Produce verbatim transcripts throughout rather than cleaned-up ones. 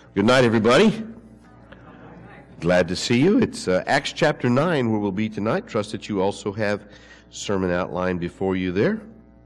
Good night, everybody. Glad to see you. It's uh, Acts chapter nine where we'll be tonight. Trust that you also have sermon outline before you there.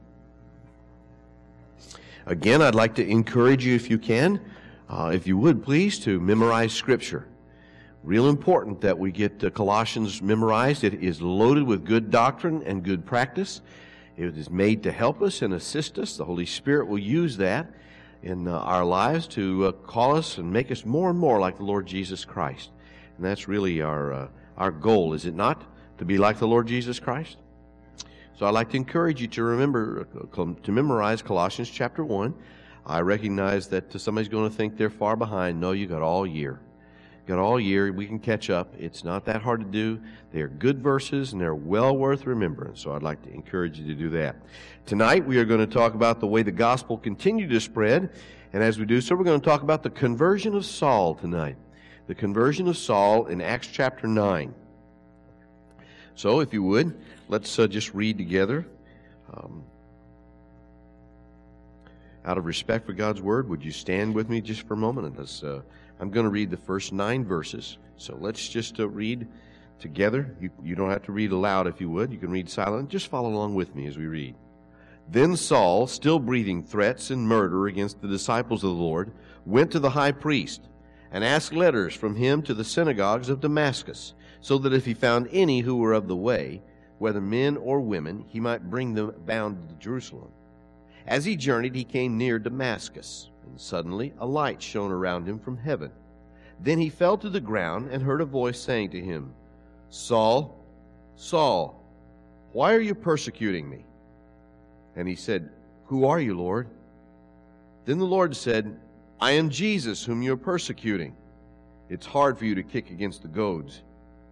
Again, I'd like to encourage you, if you can, uh, if you would, please, to memorize Scripture. Real important that we get uh, Colossians memorized. It is loaded with good doctrine and good practice. It is made to help us and assist us. The Holy Spirit will use that in uh, our lives to uh, call us and make us more and more like the Lord Jesus Christ. And that's really our uh, our goal, is it not? To be like the Lord Jesus Christ? So I'd like to encourage you to remember, uh, to memorize Colossians chapter one. I recognize that uh, somebody's going to think they're far behind. No, you got all year. Got all year. We can catch up. It's not that hard to do. They're good verses, and they're well worth remembering. So I'd like to encourage you to do that. Tonight, we are going to talk about the way the gospel continued to spread. And as we do so, we're going to talk about the conversion of Saul tonight. The conversion of Saul in Acts chapter nine. So, if you would, let's uh, just read together. Um, out of respect for God's Word, would you stand with me just for a moment? And let's, uh, I'm going to read the first nine verses. So let's just uh, read together. You, you don't have to read aloud if you would. You can read silent. Just follow along with me as we read. Then Saul, still breathing threats and murder against the disciples of the Lord, went to the high priest and asked letters from him to the synagogues of Damascus, so that if he found any who were of the way, whether men or women, he might bring them bound to Jerusalem. As he journeyed, he came near Damascus, and suddenly a light shone around him from heaven. Then he fell to the ground and heard a voice saying to him, Saul, Saul, why are you persecuting me? And he said, Who are you, Lord? Then the Lord said, I am Jesus, whom you are persecuting. It's hard for you to kick against the goads.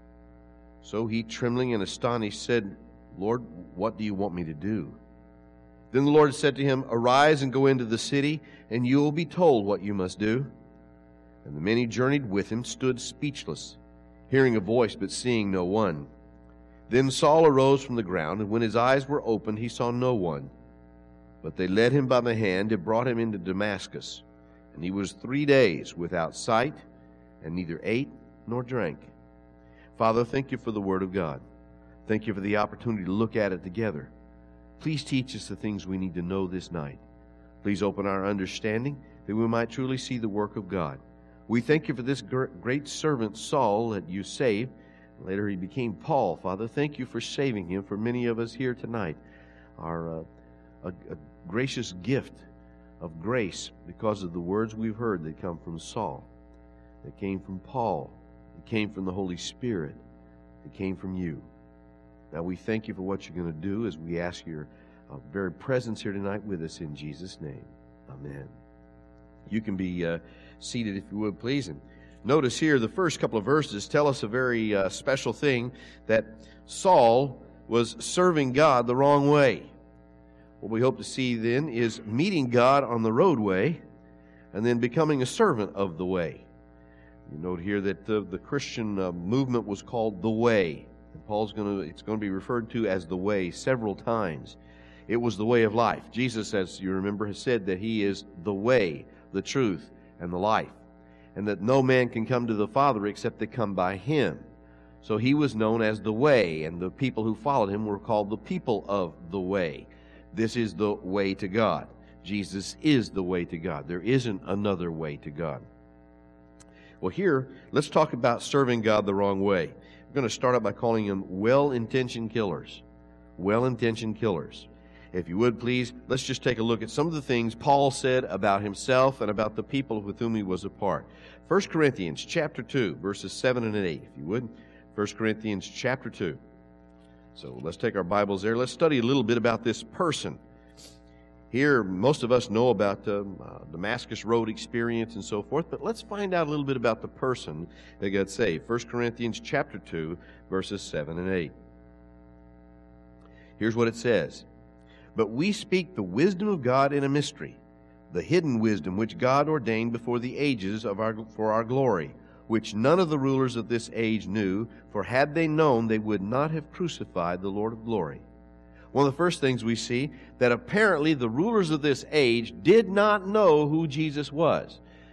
So he, trembling and astonished, said, Lord, what do you want me to do? Then the Lord said to him, Arise and go into the city, and you will be told what you must do. And the men who journeyed with him stood speechless, hearing a voice but seeing no one. Then Saul arose from the ground, and when his eyes were opened, he saw no one. But they led him by the hand and brought him into Damascus. And he was three days without sight, and neither ate nor drank. Father, thank you for the Word of God. Thank you for the opportunity to look at it together. Please teach us the things we need to know this night. Please open our understanding that we might truly see the work of God. We thank you for this great servant Saul that you saved. Later he became Paul. Father, thank you for saving him. For many of us here tonight are uh, a, a gracious gift of grace because of the words we've heard that come from Saul, that came from Paul, that came from the Holy Spirit, that came from you. Now we thank you for what you're going to do as we ask your uh, very presence here tonight with us in Jesus' name. Amen. You can be uh, seated if you would, please. And notice here the first couple of verses tell us a very uh, special thing, that Saul was serving God the wrong way. What we hope to see then is meeting God on the roadway and then becoming a servant of the way. You note here that the, the Christian uh, movement was called the Way. And Paul's going to, it's going to be referred to as the way several times. It was the way of life. Jesus, as you remember, has said that he is the way, the truth, and the life. And that no man can come to the Father except they come by him. So he was known as the way, and the people who followed him were called the people of the way. This is the way to God. Jesus is the way to God. There isn't another way to God. Well, here, let's talk about serving God the wrong way. We're going to start out by calling them well-intentioned killers. Well-intentioned killers. If you would, please, let's just take a look at some of the things Paul said about himself and about the people with whom he was apart. First Corinthians chapter two, verses seven and eight, if you would. First Corinthians chapter two. So let's take our Bibles there. Let's study a little bit about this person. Here, most of us know about the uh, Damascus Road experience and so forth, but let's find out a little bit about the person that got saved. First Corinthians chapter two, verses seven and eight. Here's what it says. But we speak the wisdom of God in a mystery, the hidden wisdom which God ordained before the ages of our, for our glory, which none of the rulers of this age knew, for had they known, they would not have crucified the Lord of glory. One of the first things we see, that apparently the rulers of this age did not know who Jesus was.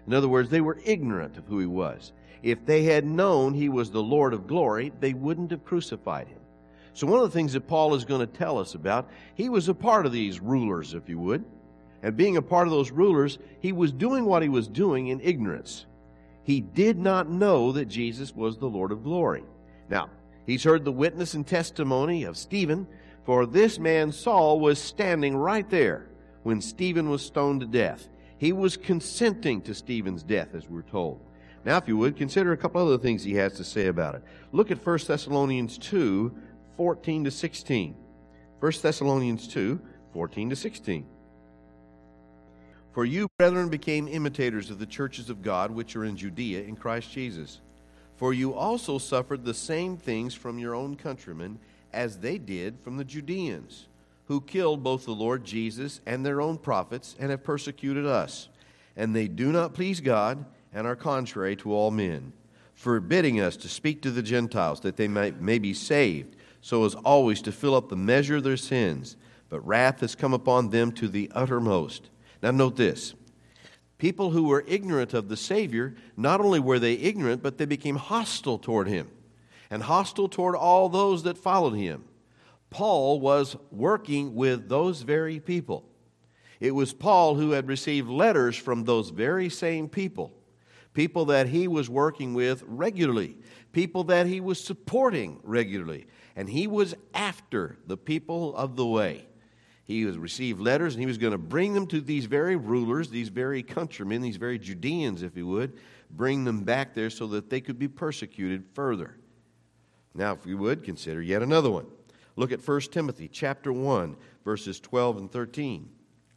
In other words, they were ignorant of who he was. If they had known he was the Lord of glory, they wouldn't have crucified him. So one of the things that Paul is going to tell us about, he was a part of these rulers, if you would. And being a part of those rulers, he was doing what he was doing in ignorance. He did not know that Jesus was the Lord of glory. Now, he's heard the witness and testimony of Stephen, for this man Saul was standing right there when Stephen was stoned to death. He was consenting to Stephen's death, as we're told. Now, if you would, consider a couple other things he has to say about it. Look at First Thessalonians two, fourteen to sixteen. First Thessalonians two, fourteen to sixteen. For you, brethren, became imitators of the churches of God which are in Judea in Christ Jesus. For you also suffered the same things from your own countrymen as they did from the Judeans, who killed both the Lord Jesus and their own prophets, and have persecuted us. And they do not please God, and are contrary to all men, forbidding us to speak to the Gentiles, that they may, may be saved, so as always to fill up the measure of their sins. But wrath has come upon them to the uttermost. Now note this. People who were ignorant of the Savior, not only were they ignorant, but they became hostile toward him, and hostile toward all those that followed him. Paul was working with those very people. It was Paul who had received letters from those very same people, people that he was working with regularly, people that he was supporting regularly, and he was after the people of the way. He was received letters, and he was going to bring them to these very rulers, these very countrymen, these very Judeans, if you would, bring them back there so that they could be persecuted further. Now, if you would, consider yet another one. Look at First Timothy chapter one, verses twelve and thirteen.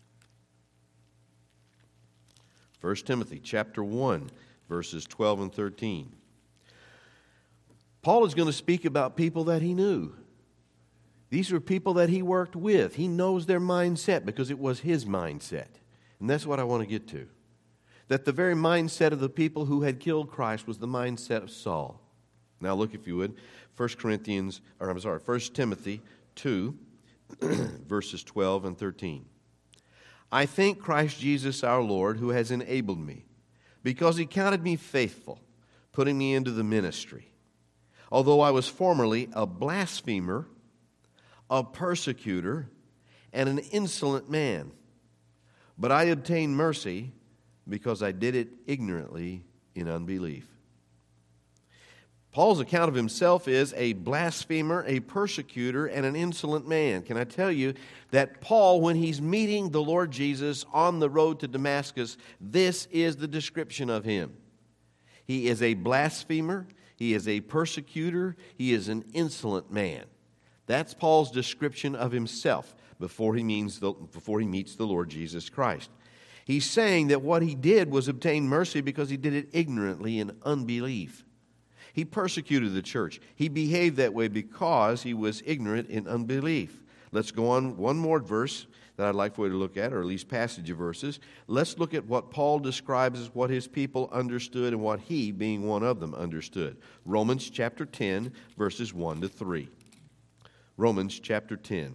First Timothy chapter one, verses twelve and thirteen. Paul is going to speak about people that he knew. These were people that he worked with. He knows their mindset because it was his mindset. And that's what I want to get to. That the very mindset of the people who had killed Christ was the mindset of Saul. Now look, if you would, First Corinthians, or I'm sorry, First Timothy two, verses twelve and thirteen. I thank Christ Jesus our Lord, who has enabled me, because he counted me faithful, putting me into the ministry. Although I was formerly a blasphemer, a persecutor, and an insolent man, but I obtained mercy because I did it ignorantly in unbelief. Paul's account of himself is a blasphemer, a persecutor, and an insolent man. Can I tell you that Paul, when he's meeting the Lord Jesus on the road to Damascus, this is the description of him. He is a blasphemer, he is a persecutor, he is an insolent man. That's Paul's description of himself before he, means the, before he meets the Lord Jesus Christ. He's saying that what he did was obtain mercy because he did it ignorantly in unbelief. He persecuted the church. He behaved that way because he was ignorant in unbelief. Let's go on one more verse that I'd like for you to look at, or at least passage of verses. Let's look at what Paul describes as what his people understood and what he, being one of them, understood. Romans chapter ten, verses one to three. Romans chapter ten.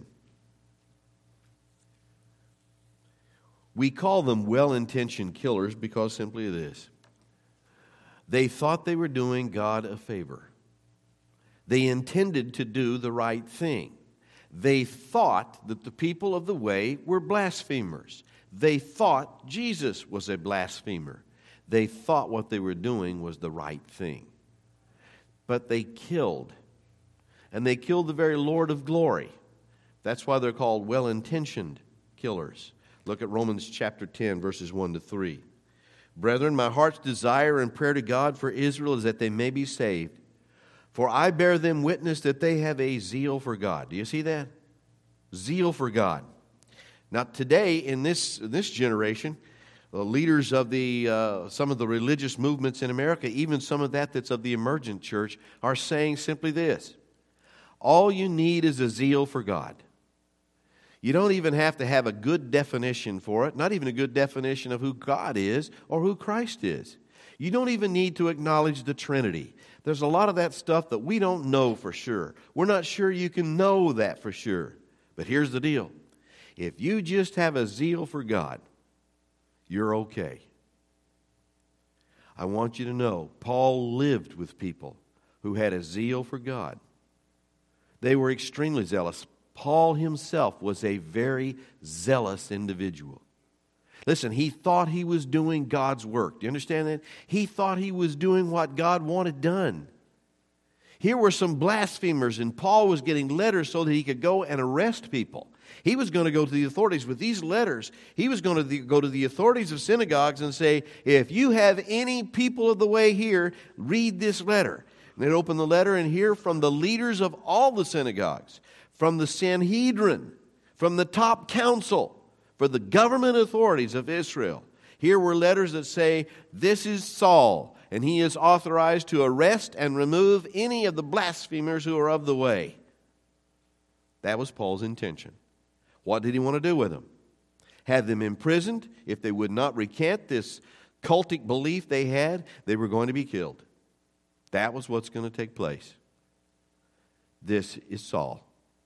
We call them well-intentioned killers because simply of this. They thought they were doing God a favor. They intended to do the right thing. They thought that the people of the way were blasphemers. They thought Jesus was a blasphemer. They thought what they were doing was the right thing. But they killed. And they killed the very Lord of glory. That's why they're called well-intentioned killers. Look at Romans chapter ten, verses one to three. Brethren, my heart's desire and prayer to God for Israel is that they may be saved. For I bear them witness that they have a zeal for God. Do you see that? Zeal for God. Now today, in this, this generation, the leaders of the uh, some of the religious movements in America, even some of that that's of the emergent church, are saying simply this. All you need is a zeal for God. You don't even have to have a good definition for it, not even a good definition of who God is or who Christ is. You don't even need to acknowledge the Trinity. There's a lot of that stuff that we don't know for sure. We're not sure you can know that for sure. But here's the deal. If you just have a zeal for God, you're okay. I want you to know, Paul lived with people who had a zeal for God. They were extremely zealous. Paul himself was a very zealous individual. Listen, he thought he was doing God's work. Do you understand that? He thought he was doing what God wanted done. Here were some blasphemers, and Paul was getting letters so that he could go and arrest people. He was going to go to the authorities with these letters. He was going to the, go to the authorities of synagogues and say, if you have any people of the way here, read this letter. And they'd open the letter and hear from the leaders of all the synagogues, from the Sanhedrin, from the top council, for the government authorities of Israel. Here were letters that say, this is Saul, and he is authorized to arrest and remove any of the blasphemers who are of the way. That was Paul's intention. What did he want to do with them? Have them imprisoned. If they would not recant this cultic belief they had, they were going to be killed. That was what's going to take place. This is Saul.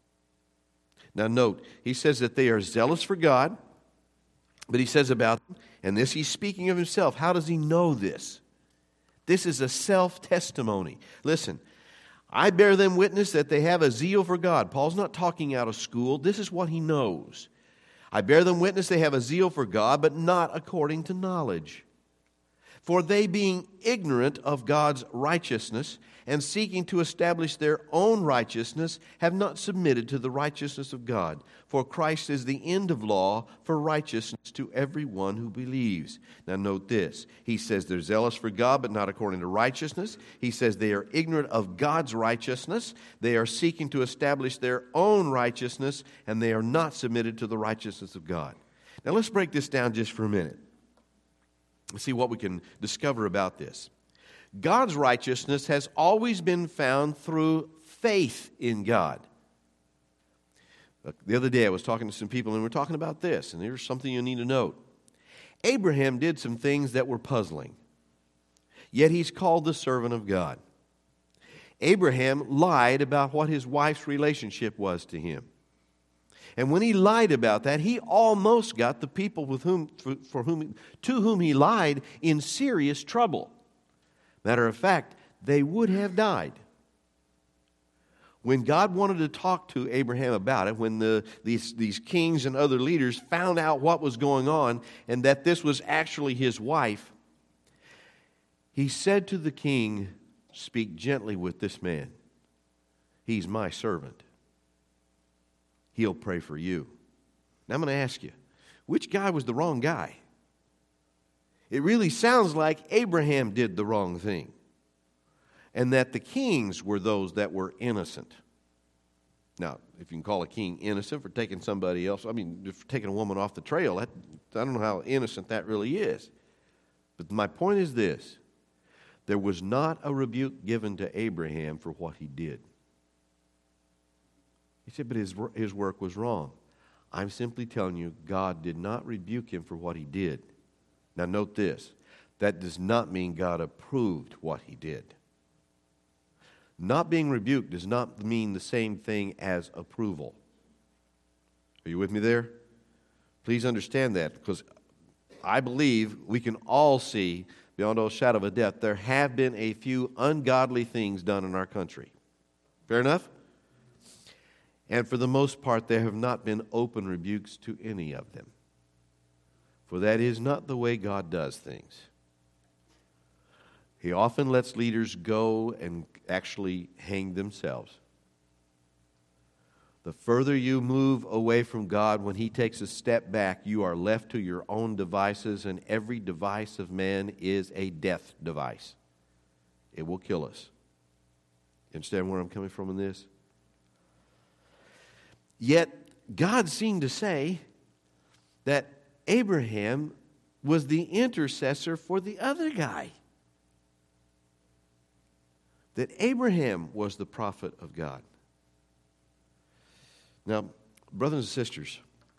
Now note, he says that they are zealous for God, but he says about them, and this he's speaking of himself. How does he know this? This is a self-testimony. Listen, I bear them witness that they have a zeal for God. Paul's not talking out of school. This is what he knows. I bear them witness they have a zeal for God, but not according to knowledge. For they, being ignorant of God's righteousness and seeking to establish their own righteousness, have not submitted to the righteousness of God. For Christ is the end of law for righteousness to everyone who believes. Now note this. He says they're zealous for God, but not according to righteousness. He says they are ignorant of God's righteousness. They are seeking to establish their own righteousness, and they are not submitted to the righteousness of God. Now let's break this down just for a minute. Let's see what we can discover about this. God's righteousness has always been found through faith in God. The other day I was talking to some people and we were talking about this, and here's something you need to note. Abraham did some things that were puzzling, yet he's called the servant of God. Abraham lied about what his wife's relationship was to him. And when he lied about that, he almost got the people with whom, for, for whom, to whom he lied in serious trouble. Matter of fact, they would have died. When God wanted to talk to Abraham about it, when the, these, these kings and other leaders found out what was going on and that this was actually his wife, he said to the king, "Speak gently with this man. He's my servant. He'll pray for you." Now I'm going to ask you, which guy was the wrong guy? It really sounds like Abraham did the wrong thing, and that the kings were those that were innocent. Now, if you can call a king innocent for taking somebody else, I mean, for taking a woman off the trail, that, I don't know how innocent that really is. But my point is this. There was not a rebuke given to Abraham for what he did. He said, but his, his work was wrong. I'm simply telling you, God did not rebuke him for what he did. Now note this. That does not mean God approved what he did. Not being rebuked does not mean the same thing as approval. Are you with me there? Please understand that, because I believe we can all see, beyond all shadow of a doubt, there have been a few ungodly things done in our country. Fair enough? And for the most part, there have not been open rebukes to any of them. For that is not the way God does things. He often lets leaders go and actually hang themselves. The further you move away from God, when He takes a step back, you are left to your own devices, and every device of man is a death device. It will kill us. You understand where I'm coming from in this? Yet, God seemed to say that Abraham was the intercessor for the other guy. That Abraham was the prophet of God. Now, brothers and sisters,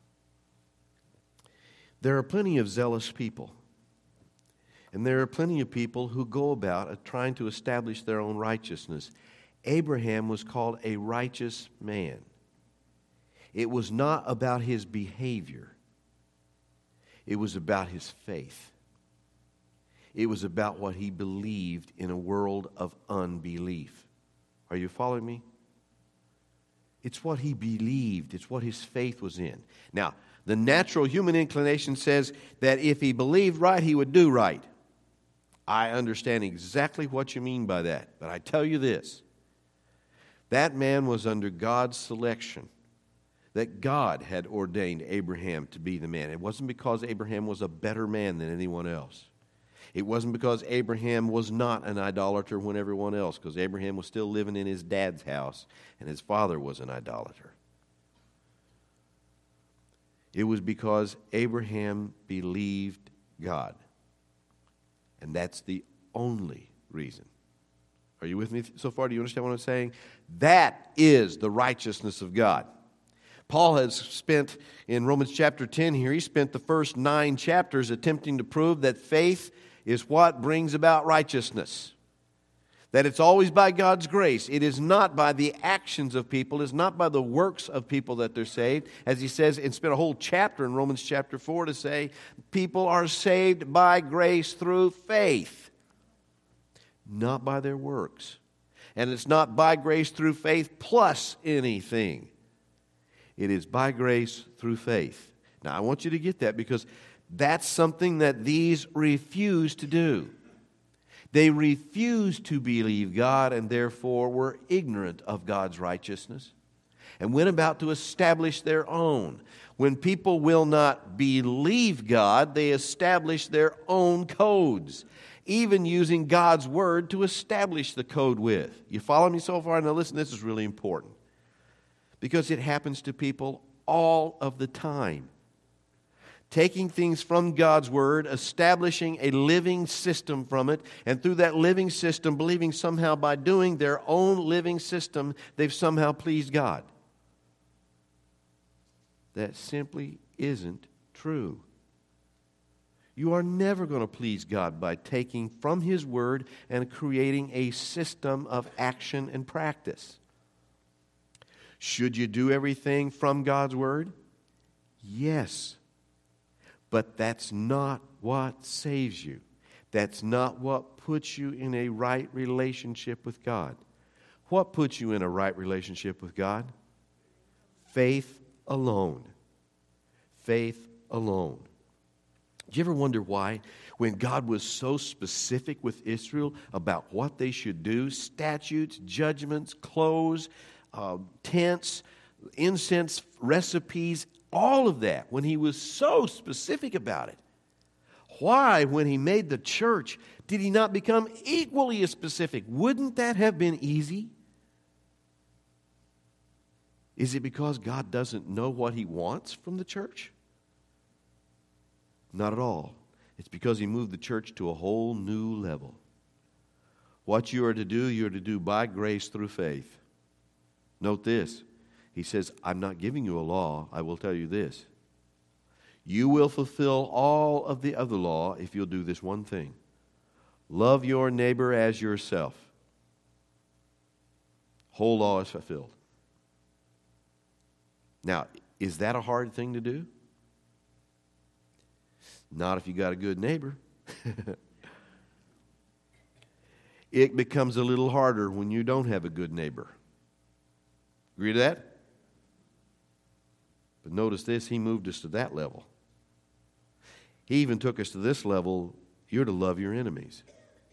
there are plenty of zealous people. And there are plenty of people who go about trying to establish their own righteousness. Abraham was called a righteous man. It was not about his behavior. It was about his faith. It was about what he believed in a world of unbelief. Are you following me? It's what he believed. It's what his faith was in. Now, the natural human inclination says that if he believed right, he would do right. I understand exactly what you mean by that. But I tell you this. That man was under God's selection. That God had ordained Abraham to be the man. It wasn't because Abraham was a better man than anyone else. It wasn't because Abraham was not an idolater when everyone else, because Abraham was still living in his dad's house and his father was an idolater. It was because Abraham believed God. And that's the only reason. Are you with me so far? Do you understand what I'm saying? That is the righteousness of God. Paul has spent, in Romans chapter ten here, he spent the first nine chapters attempting to prove that faith is what brings about righteousness. That it's always by God's grace. It is not by the actions of people. It's not by the works of people that they're saved. As he says, and spent a whole chapter in Romans chapter four to say, people are saved by grace through faith. Not by their works. And it's not by grace through faith plus anything. It is by grace through faith. Now, I want you to get that because that's something that these refuse to do. They refused to believe God and therefore were ignorant of God's righteousness and went about to establish their own. When people will not believe God, they establish their own codes, even using God's word to establish the code with. You follow me so far? Now listen, this is really important because it happens to people all of the time. Taking things from God's Word, establishing a living system from it, and through that living system, believing somehow by doing their own living system, they've somehow pleased God. That simply isn't true. You are never going to please God by taking from His Word and creating a system of action and practice. Should you do everything from God's Word? Yes. But that's not what saves you. That's not what puts you in a right relationship with God. What puts you in a right relationship with God? Faith alone. Faith alone. Do you ever wonder why, when God was so specific with Israel about what they should do, statutes, judgments, clothes, uh, tents, incense, recipes, all of that, when He was so specific about it, why, when He made the church, did He not become equally as specific? Wouldn't that have been easy? Is it because God doesn't know what He wants from the church? Not at all. It's because He moved the church to a whole new level. What you are to do, you are to do by grace through faith. Note this. He says, I'm not giving you a law. I will tell you this. You will fulfill all of the other law if you'll do this one thing. Love your neighbor as yourself. Whole law is fulfilled. Now, is that a hard thing to do? Not if you got a good neighbor. It becomes a little harder when you don't have a good neighbor. Agree to that? But notice this, He moved us to that level. He even took us to this level, you're to love your enemies.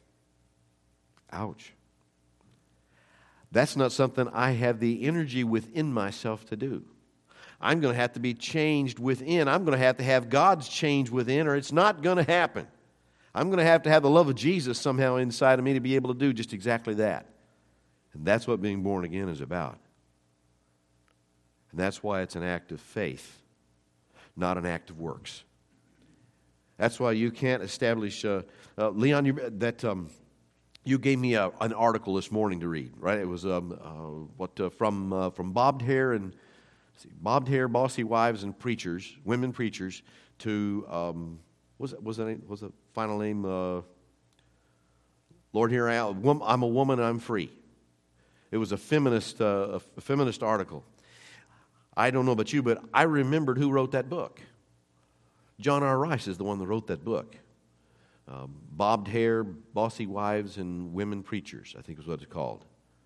Ouch. That's not something I have the energy within myself to do. I'm going to have to be changed within. I'm going to have to have God's change within, or it's not going to happen. I'm going to have to have the love of Jesus somehow inside of me to be able to do just exactly that. And that's what being born again is about. And that's why it's an act of faith, not an act of works. That's why you can't establish, uh, uh, Leon, you, that um, you gave me a, an article this morning to read, right? It was um, uh, what uh, from uh, from bobbed hair and see, bobbed hair, bossy wives and preachers, women preachers, to um, was it was that was the final name? Uh, Lord, here I am. I'm a woman. I'm free. It was a feminist uh, a feminist article. I don't know about you, but I remembered who wrote that book. John R. Rice is the one that wrote that book. uh, bobbed hair, bossy wives, and women preachers, I think is what it's called.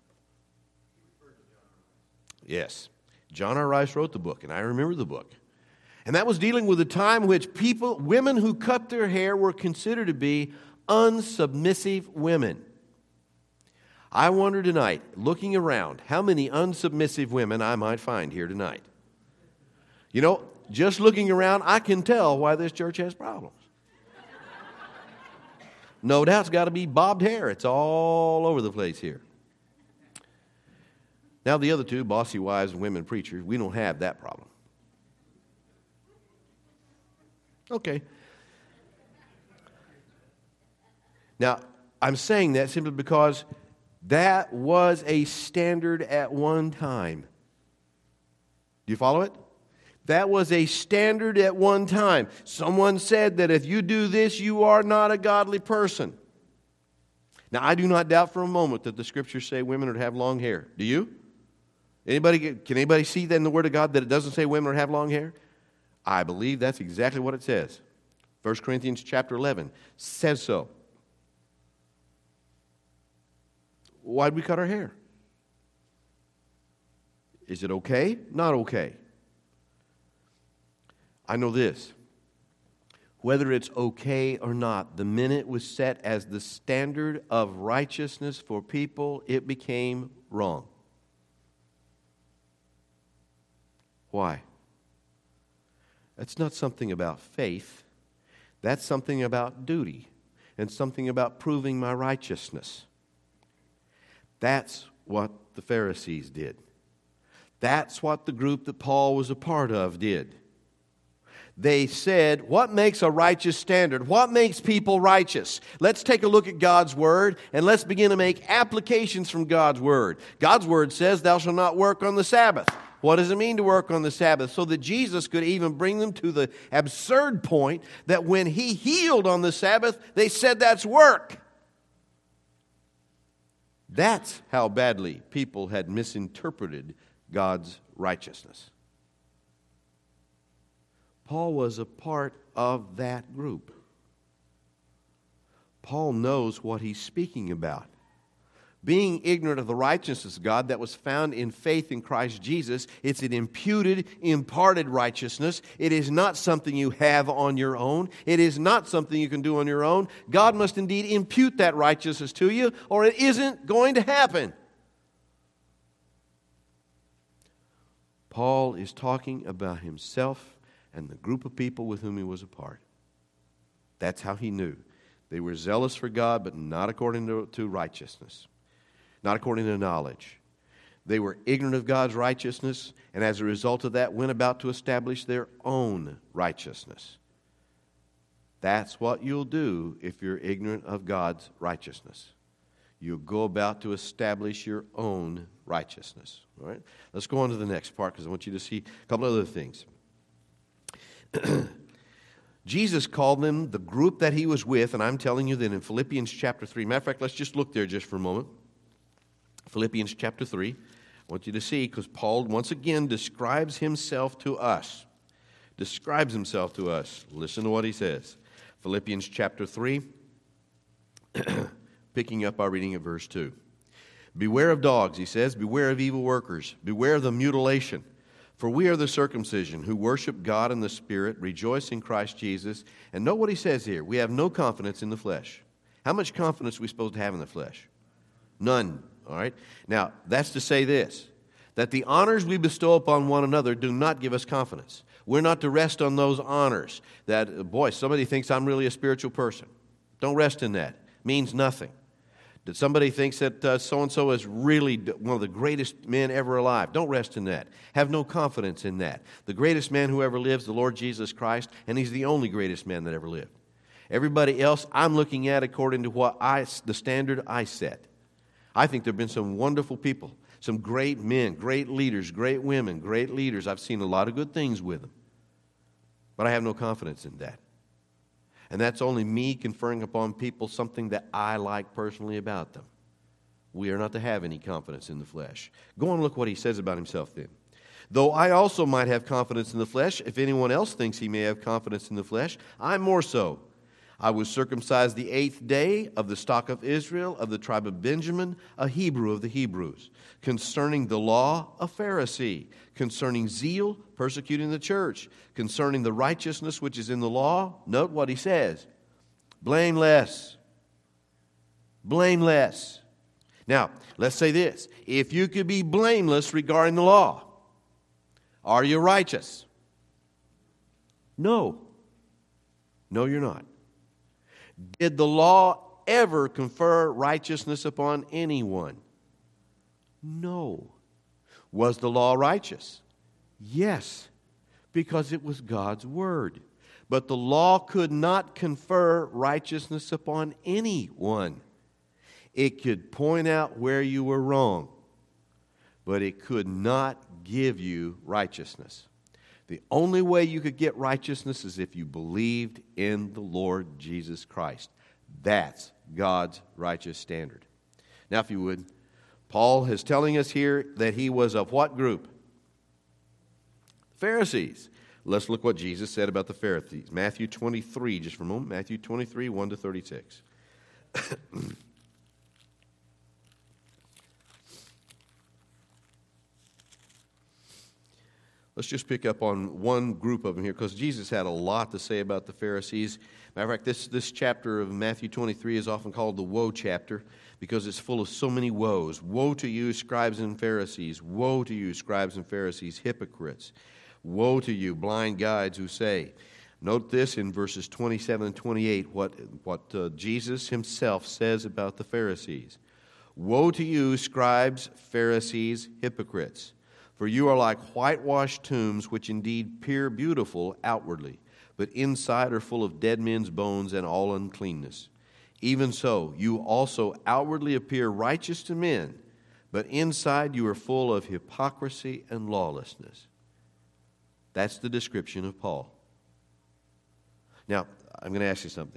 Yes. John R. Rice wrote the book, and I remember the book. And that was dealing with a time in which people, women who cut their hair were considered to be unsubmissive women. I wonder tonight, looking around, how many unsubmissive women I might find here tonight. You know, just looking around, I can tell why this church has problems. No doubt it's got to be bobbed hair. It's all over the place here. Now the other two, bossy wives and women preachers, we don't have that problem. Okay. Now, I'm saying that simply because that was a standard at one time. Do you follow it? That was a standard at one time. Someone said that if you do this, you are not a godly person. Now, I do not doubt for a moment that the Scriptures say women are to have long hair. Do you? Anybody? Can anybody see that in the Word of God that it doesn't say women are to have long hair? I believe that's exactly what it says. First Corinthians chapter eleven says so. Why'd we cut our hair? Is it okay? Not okay. I know this. Whether it's okay or not, the minute it was set as the standard of righteousness for people, it became wrong. Why? That's not something about faith. That's something about duty and something about proving my righteousness. That's what the Pharisees did. That's what the group that Paul was a part of did. They said, what makes a righteous standard? What makes people righteous? Let's take a look at God's Word and let's begin to make applications from God's Word. God's Word says, thou shalt not work on the Sabbath. What does it mean to work on the Sabbath? So that Jesus could even bring them to the absurd point that when He healed on the Sabbath, they said that's work. That's how badly people had misinterpreted God's righteousness. Paul was a part of that group. Paul knows what he's speaking about. Being ignorant of the righteousness of God that was found in faith in Christ Jesus, it's an imputed, imparted righteousness. It is not something you have on your own. It is not something you can do on your own. God must indeed impute that righteousness to you, or it isn't going to happen. Paul is talking about himself and the group of people with whom he was a part. That's how he knew. They were zealous for God, but not according to, to righteousness. Not according to knowledge. They were ignorant of God's righteousness, and as a result of that, went about to establish their own righteousness. That's what you'll do if you're ignorant of God's righteousness. You'll go about to establish your own righteousness. All right? Let's go on to the next part, because I want you to see a couple other things. Jesus called them the group that he was with, and I'm telling you that in Philippians chapter three. Matter of fact, let's just look there just for a moment. Philippians chapter three. I want you to see, because Paul once again describes himself to us. Describes himself to us. Listen to what he says. Philippians chapter three, picking up our reading at verse two. Beware of dogs, he says. Beware of evil workers. Beware of the mutilation. For we are the circumcision who worship God in the Spirit, rejoice in Christ Jesus. And note what he says here. We have no confidence in the flesh. How much confidence are we supposed to have in the flesh? None. All right? Now, that's to say this, that the honors we bestow upon one another do not give us confidence. We're not to rest on those honors. That, boy, somebody thinks I'm really a spiritual person. Don't rest in that. It means nothing. That somebody thinks that uh, so-and-so is really one of the greatest men ever alive. Don't rest in that. Have no confidence in that. The greatest man who ever lives, the Lord Jesus Christ, and he's the only greatest man that ever lived. Everybody else I'm looking at according to what I, the standard I set. I think there have been some wonderful people, some great men, great leaders, great women, great leaders. I've seen a lot of good things with them. But I have no confidence in that. And that's only me conferring upon people something that I like personally about them. We are not to have any confidence in the flesh. Go on and look what he says about himself then. Though I also might have confidence in the flesh, if anyone else thinks he may have confidence in the flesh, I more so. I was circumcised the eighth day, of the stock of Israel, of the tribe of Benjamin, a Hebrew of the Hebrews. Concerning the law, a Pharisee. Concerning zeal, persecuting the church. Concerning the righteousness which is in the law, note what he says. Blameless. Blameless. Now, let's say this. If you could be blameless regarding the law, are you righteous? No. No, you're not. Did the law ever confer righteousness upon anyone? No. Was the law righteous? Yes, because it was God's word. But the law could not confer righteousness upon anyone. It could point out where you were wrong, but it could not give you righteousness. The only way you could get righteousness is if you believed in the Lord Jesus Christ. That's God's righteous standard. Now, if you would, Paul is telling us here that he was of what group? Pharisees. Let's look what Jesus said about the Pharisees. Matthew twenty-three, just for a moment. Matthew twenty-three, one to thirty-six. Let's just pick up on one group of them here, because Jesus had a lot to say about the Pharisees. Matter of fact, this, this chapter of Matthew twenty-three is often called the woe chapter, because it's full of so many woes. Woe to you, scribes and Pharisees. Woe to you, scribes and Pharisees, hypocrites. Woe to you, blind guides who say. Note this in verses twenty-seven and twenty-eight, what, what uh, Jesus himself says about the Pharisees. Woe to you, scribes, Pharisees, hypocrites. For you are like whitewashed tombs, which indeed appear beautiful outwardly, but inside are full of dead men's bones and all uncleanness. Even so, you also outwardly appear righteous to men, but inside you are full of hypocrisy and lawlessness. That's the description of Paul. Now, I'm going to ask you something.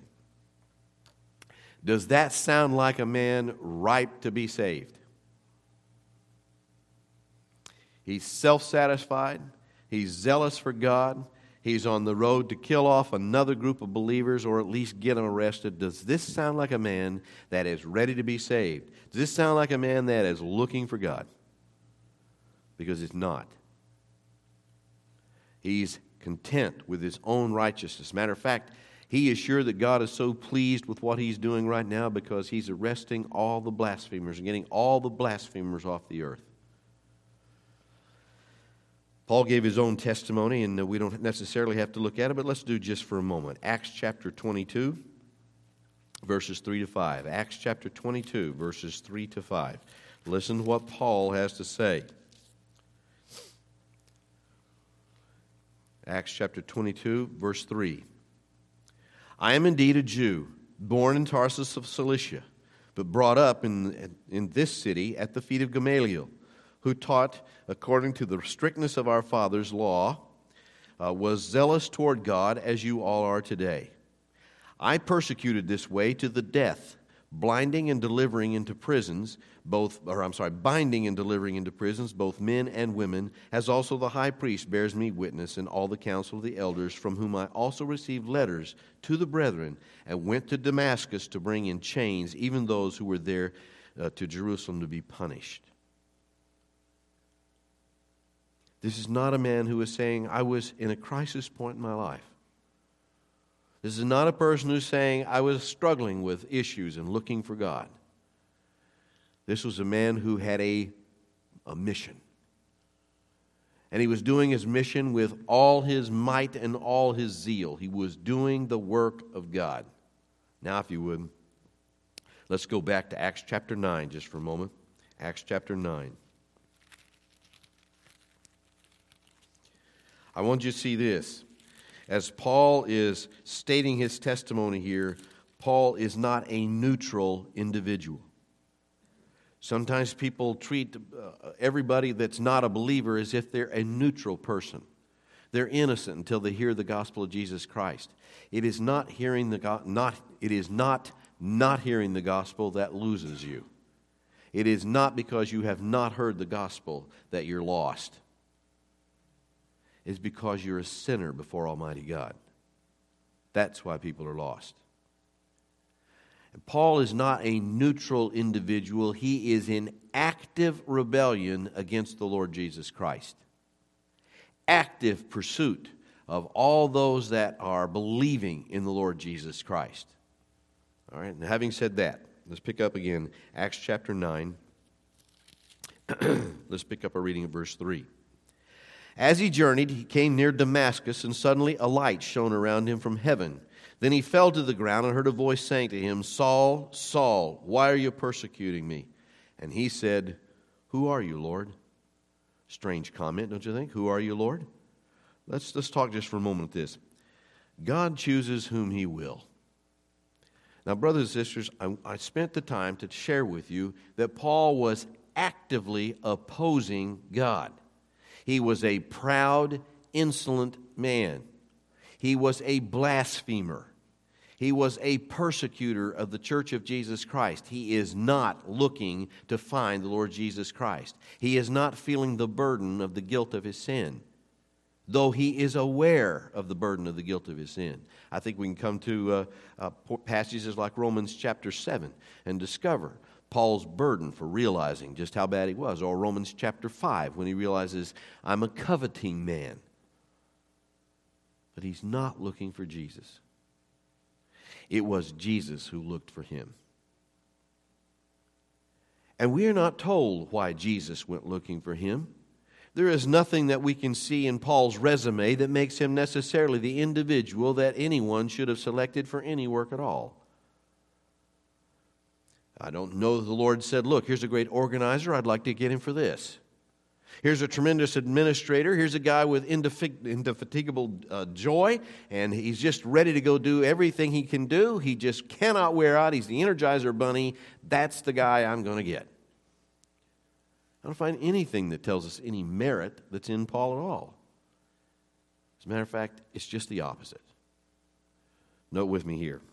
Does that sound like a man ripe to be saved? He's self-satisfied. He's zealous for God. He's on the road to kill off another group of believers or at least get them arrested. Does this sound like a man that is ready to be saved? Does this sound like a man that is looking for God? Because it's not. He's content with his own righteousness. Matter of fact, he is sure that God is so pleased with what he's doing right now because he's arresting all the blasphemers and getting all the blasphemers off the earth. Paul gave his own testimony, and we don't necessarily have to look at it, but let's do just for a moment. Acts chapter twenty-two, verses three to five. Acts chapter twenty-two, verses three to five. Listen to what Paul has to say. Acts chapter twenty-two, verse three. I am indeed a Jew, born in Tarsus of Cilicia, but brought up in, in this city at the feet of Gamaliel, who taught according to the strictness of our fathers' law, uh, was zealous toward God as you all are today. I persecuted this way to the death, blinding and delivering into prisons, both, or I'm sorry, binding and delivering into prisons both men and women, as also the high priest bears me witness, and all the council of the elders, from whom I also received letters to the brethren, and went to Damascus to bring in chains even those who were there uh, to Jerusalem to be punished. This is not a man who is saying, I was in a crisis point in my life. This is not a person who's saying, I was struggling with issues and looking for God. This was a man who had a, a mission. And he was doing his mission with all his might and all his zeal. He was doing the work of God. Now, if you would, let's go back to Acts chapter nine just for a moment. Acts chapter nine. I want you to see this. As Paul is stating his testimony here, Paul is not a neutral individual. Sometimes people treat uh, everybody that's not a believer as if they're a neutral person. They're innocent until they hear the gospel of Jesus Christ. It is not hearing the go- not it is not not hearing the gospel that loses you. It is not because you have not heard the gospel that you're lost. Is because you're a sinner before Almighty God. That's why people are lost. Paul is not a neutral individual. He is in active rebellion against the Lord Jesus Christ. Active pursuit of all those that are believing in the Lord Jesus Christ. All right, and having said that, let's pick up again Acts chapter nine. Let's pick up a reading of verse three. As he journeyed, he came near Damascus, and suddenly a light shone around him from heaven. Then he fell to the ground and heard a voice saying to him, Saul, Saul, why are you persecuting me? And he said, Who are you, Lord? Strange comment, don't you think? Who are you, Lord? Let's, let's talk just for a moment this. God chooses whom he will. Now, brothers and sisters, I, I spent the time to share with you that Paul was actively opposing God. He was a proud, insolent man. He was a blasphemer. He was a persecutor of the church of Jesus Christ. He is not looking to find the Lord Jesus Christ. He is not feeling the burden of the guilt of his sin, though he is aware of the burden of the guilt of his sin. I think we can come to uh, uh, passages like Romans chapter seven and discover Paul's burden for realizing just how bad he was, or Romans chapter five when he realizes, I'm a coveting man. But he's not looking for Jesus. It was Jesus who looked for him. And we are not told why Jesus went looking for him. There is nothing that we can see in Paul's resume that makes him necessarily the individual that anyone should have selected for any work at all. I don't know that the Lord said, look, here's a great organizer, I'd like to get him for this. Here's a tremendous administrator. Here's a guy with indefatigable uh, joy, and he's just ready to go do everything he can do. He just cannot wear out. He's the Energizer Bunny. That's the guy I'm going to get. I don't find anything that tells us any merit that's in Paul at all. As a matter of fact, it's just the opposite. Note with me here.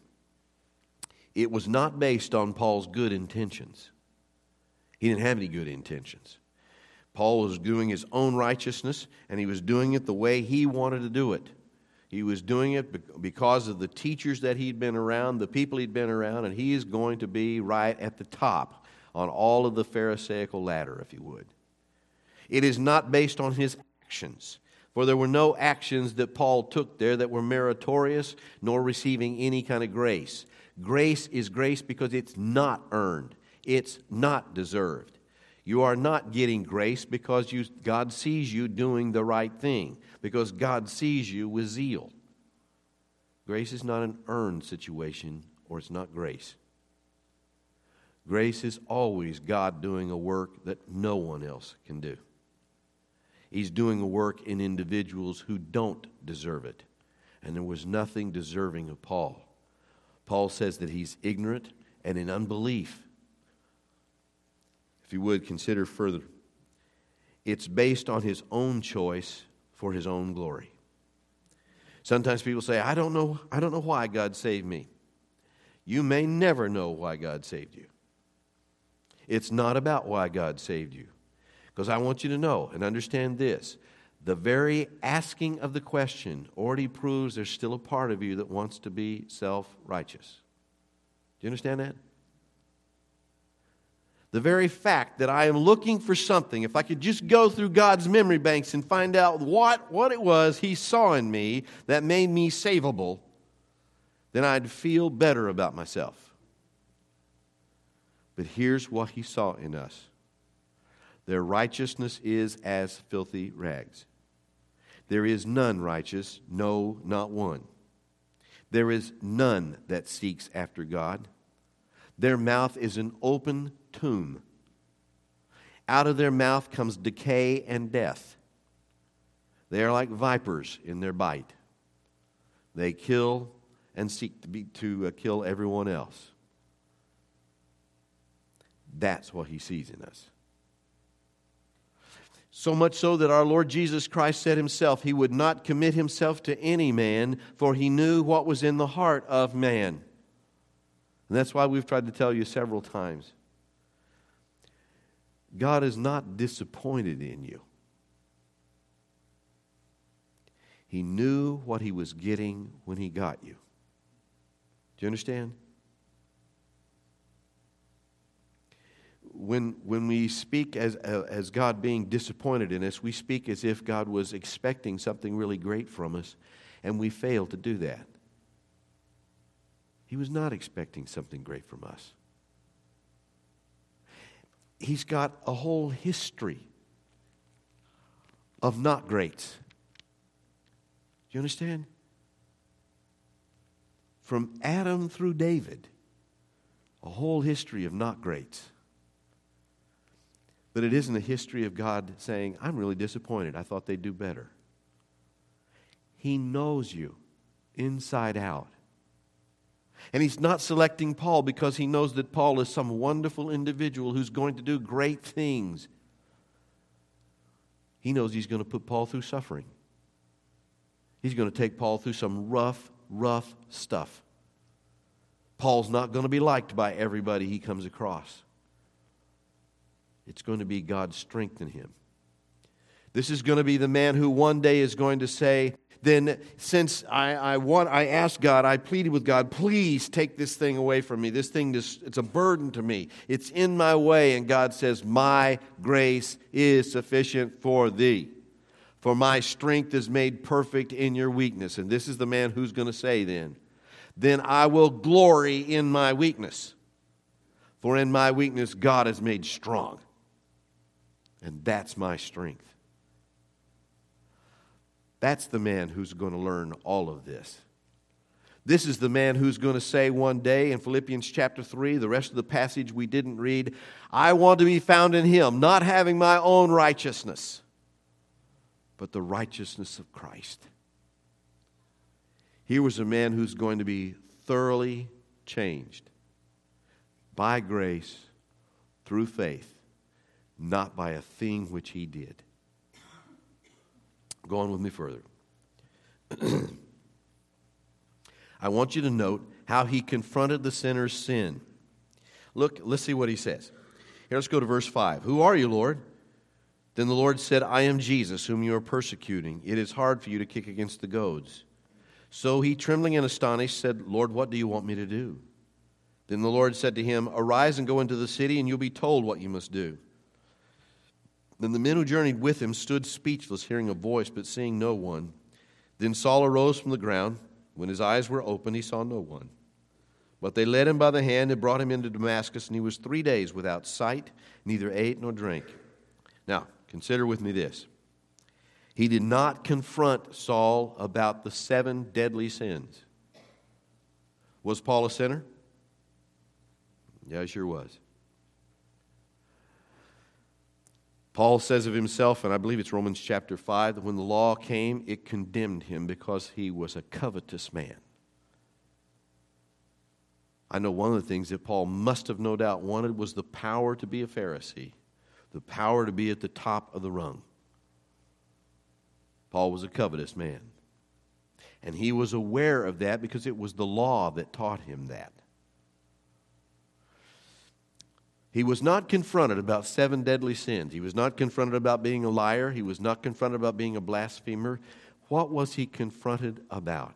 It was not based on Paul's good intentions. He didn't have any good intentions. Paul was doing his own righteousness, and he was doing it the way he wanted to do it. He was doing it because of the teachers that he'd been around, the people he'd been around, and he is going to be right at the top on all of the Pharisaical ladder, if you would. It is not based on his actions, for there were no actions that Paul took there that were meritorious, nor receiving any kind of grace. Grace is grace because it's not earned. It's not deserved. You are not getting grace because you, God sees you doing the right thing, because God sees you with zeal. Grace is not an earned situation, or it's not grace. Grace is always God doing a work that no one else can do. He's doing a work in individuals who don't deserve it. And there was nothing deserving of Paul. Paul says that he's ignorant and in unbelief. If you would consider further, it's based on his own choice for his own glory. Sometimes people say, I don't know, I don't know why God saved me. You may never know why God saved you. It's not about why God saved you. Because I want you to know and understand this. The very asking of the question already proves there's still a part of you that wants to be self-righteous. Do you understand that? The very fact that I am looking for something, if I could just go through God's memory banks and find out what, what it was He saw in me that made me savable, then I'd feel better about myself. But here's what He saw in us. Their righteousness is as filthy rags. There is none righteous, no, not one. There is none that seeks after God. Their mouth is an open tomb. Out of their mouth comes decay and death. They are like vipers in their bite. They kill and seek to, be, to uh, kill everyone else. That's what He sees in us. So much so that our Lord Jesus Christ said Himself, He would not commit Himself to any man, for He knew what was in the heart of man. And that's why we've tried to tell you several times. God is not disappointed in you. He knew what He was getting when He got you. Do you understand? when when we speak as as God being disappointed in us, we speak as if God was expecting something really great from us, and we fail to do that. He was not expecting something great from us. He's got a whole history of not greats. Do you understand? From Adam through David, a whole history of not greats. But it isn't a history of God saying, I'm really disappointed. I thought they'd do better. He knows you inside out. And He's not selecting Paul because He knows that Paul is some wonderful individual who's going to do great things. He knows He's going to put Paul through suffering. He's going to take Paul through some rough, rough stuff. Paul's not going to be liked by everybody he comes across. It's going to be God's strength in him. This is going to be the man who one day is going to say, then since I, I want, I asked God, I pleaded with God, please take this thing away from me. This thing, just, it's a burden to me. It's in my way. And God says, my grace is sufficient for thee. For my strength is made perfect in your weakness. And this is the man who's going to say then, then I will glory in my weakness. For in my weakness, God is made strong. And that's my strength. That's the man who's going to learn all of this. This is the man who's going to say one day in Philippians chapter three, the rest of the passage we didn't read, I want to be found in Him, not having my own righteousness, but the righteousness of Christ. Here was a man who's going to be thoroughly changed by grace through faith, not by a thing which he did. Go on with me further. I want you to note how he confronted the sinner's sin. Look, let's see what he says. Here, let's go to verse five. Who are you, Lord? Then the Lord said, I am Jesus, whom you are persecuting. It is hard for you to kick against the goads. So he, trembling and astonished, said, Lord, what do you want me to do? Then the Lord said to him, arise and go into the city, and you'll be told what you must do. Then the men who journeyed with him stood speechless, hearing a voice, but seeing no one. Then Saul arose from the ground. When his eyes were opened, he saw no one. But they led him by the hand and brought him into Damascus, and he was three days without sight, neither ate nor drank. Now, consider with me this. He did not confront Saul about the seven deadly sins. Was Paul a sinner? Yeah, he sure was. Paul says of himself, and I believe it's Romans chapter five, that when the law came, it condemned him because he was a covetous man. I know one of the things that Paul must have no doubt wanted was the power to be a Pharisee, the power to be at the top of the rung. Paul was a covetous man. And he was aware of that because it was the law that taught him that. He was not confronted about seven deadly sins. He was not confronted about being a liar. He was not confronted about being a blasphemer. What was he confronted about?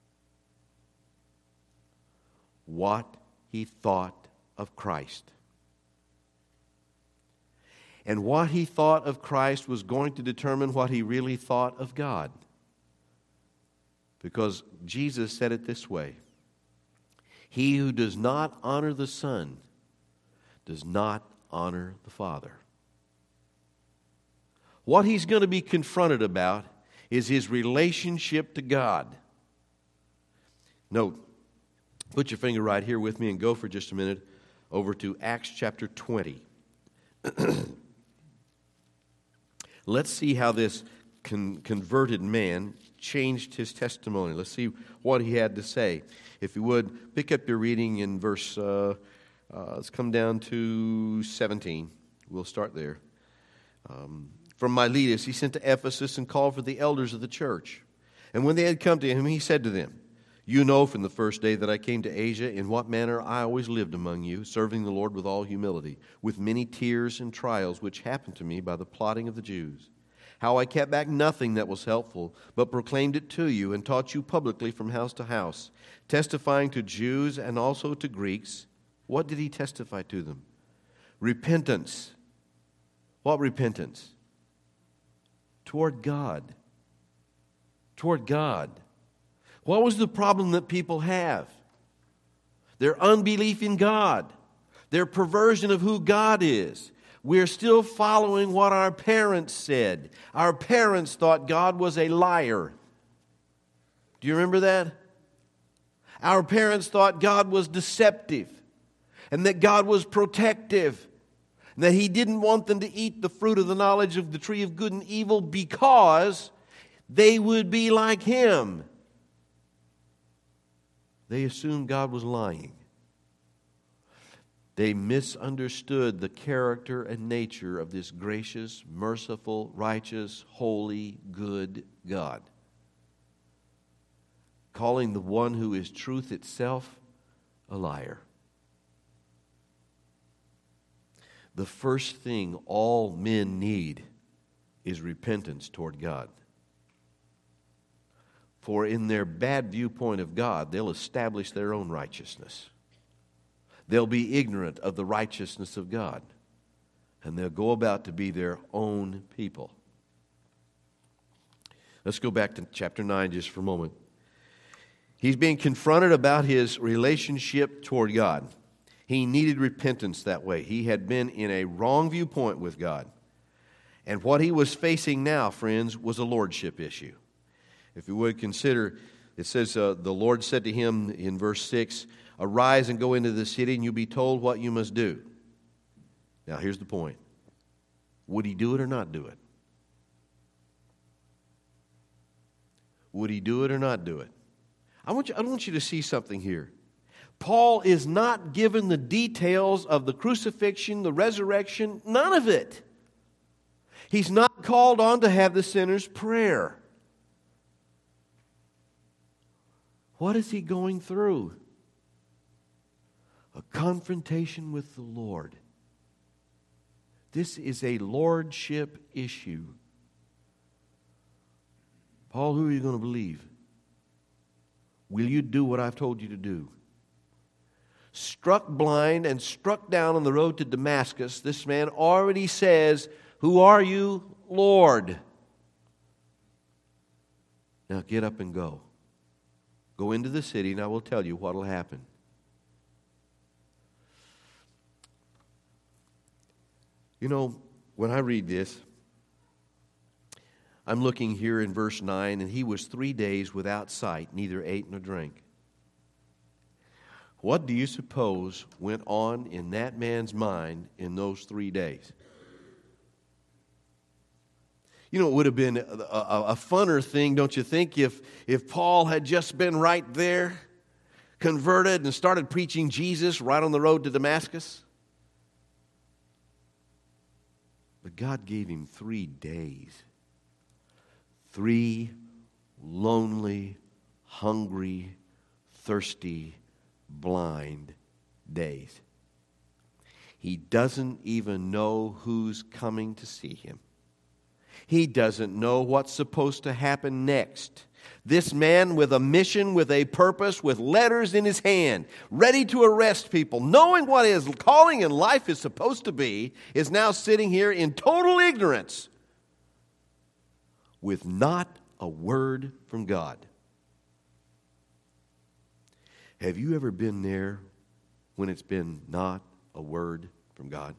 What he thought of Christ. And what he thought of Christ was going to determine what he really thought of God. Because Jesus said it this way, he who does not honor the Son does not honor the Father. What he's going to be confronted about is his relationship to God. Note, put your finger right here with me and go for just a minute over to Acts chapter twenty. Let's see how this con- converted man changed his testimony. Let's see what he had to say. If you would, pick up your reading in verse... Uh, Uh, let's come down to seventeen. We'll start there. Um, From Miletus, he sent to Ephesus and called for the elders of the church. And when they had come to him, he said to them, you know from the first day that I came to Asia in what manner I always lived among you, serving the Lord with all humility, with many tears and trials which happened to me by the plotting of the Jews. How I kept back nothing that was helpful, but proclaimed it to you and taught you publicly from house to house, testifying to Jews and also to Greeks. What did he testify to them? Repentance. What repentance? Toward God. Toward God. What was the problem that people have? Their unbelief in God. Their perversion of who God is. We're still following what our parents said. Our parents thought God was a liar. Do you remember that? Our parents thought God was deceptive and that God was protective and that He didn't want them to eat the fruit of the knowledge of the tree of good and evil because they would be like Him. They assumed God was lying. They misunderstood the character and nature of this gracious, merciful, righteous, holy, good God, calling the one who is truth itself a liar. The first thing all men need is repentance toward God. For in their bad viewpoint of God, they'll establish their own righteousness. They'll be ignorant of the righteousness of God, and they'll go about to be their own people. Let's go back to chapter nine just for a moment. He's being confronted about his relationship toward God. He needed repentance that way. He had been in a wrong viewpoint with God. And what he was facing now, friends, was a lordship issue. If you would consider, it says, uh, the Lord said to him in verse six, "Arise and go into the city, and you'll be told what you must do." Now, here's the point. Would he do it or not do it? Would he do it or not do it? I want you, I want you to see something here. Paul is not given the details of the crucifixion, the resurrection, none of it. He's not called on to have the sinner's prayer. What is he going through? A confrontation with the Lord. This is a lordship issue. Paul, who are you going to believe? Will you do what I've told you to do? Struck blind and struck down on the road to Damascus, this man already says, "Who are you, Lord?" Now get up and go. Go into the city and I will tell you what will happen. You know, when I read this, I'm looking here in verse nine, and he was three days without sight, neither ate nor drank. What do you suppose went on in that man's mind in those three days? You know, it would have been a, a, a funner thing, don't you think, if, if Paul had just been right there, converted and started preaching Jesus right on the road to Damascus? But God gave him three days. Three lonely, hungry, thirsty, blind days. He doesn't even know who's coming to see him. He doesn't know what's supposed to happen next. This man with a mission, with a purpose, with letters in his hand, ready to arrest people, knowing what his calling in life is supposed to be, is now sitting here in total ignorance with not a word from God. Have you ever been there when it's been not a word from God?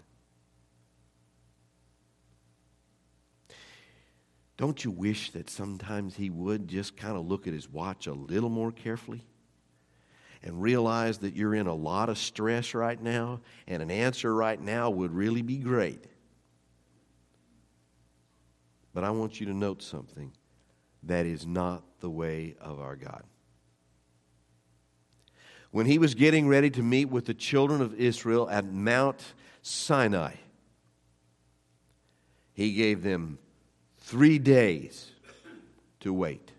Don't you wish that sometimes he would just kind of look at his watch a little more carefully and realize that you're in a lot of stress right now, and an answer right now would really be great? But I want you to note something. That is not the way of our God. When he was getting ready to meet with the children of Israel at Mount Sinai, he gave them three days to wait.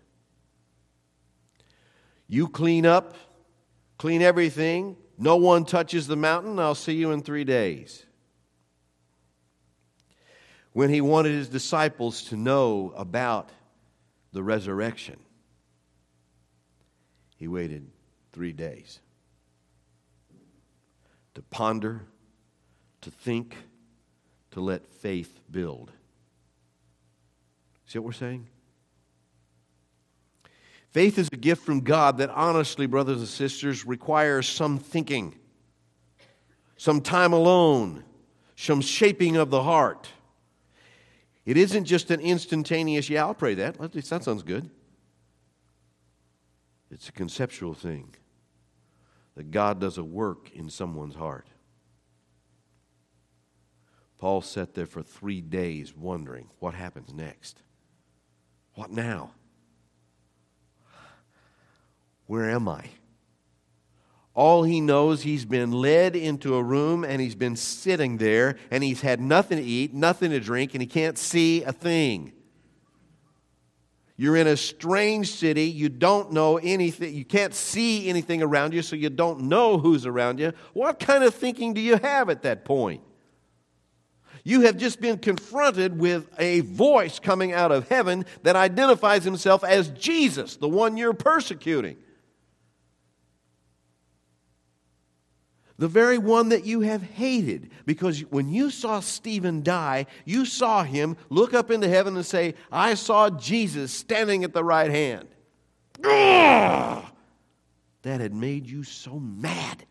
You clean up, clean everything. No one touches the mountain. I'll see you in three days. When he wanted his disciples to know about the resurrection, he waited three days to ponder, to think, to let faith build. See what we're saying? Faith is a gift from God that honestly, brothers and sisters, requires some thinking, some time alone, some shaping of the heart. It isn't just an instantaneous, yeah, I'll pray that. That sounds good. It's a conceptual thing that God does a work in someone's heart. Paul sat there for three days wondering what happens next. What now? Where am I? All he knows, he's been led into a room and he's been sitting there and he's had nothing to eat, nothing to drink, and he can't see a thing. You're in a strange city. You don't know anything. You can't see anything around you, so you don't know who's around you. What kind of thinking do you have at that point? You have just been confronted with a voice coming out of heaven that identifies himself as Jesus, the one you're persecuting. The very one that you have hated. Because when you saw Stephen die, you saw him look up into heaven and say, I saw Jesus standing at the right hand. Ugh! That had made you so mad.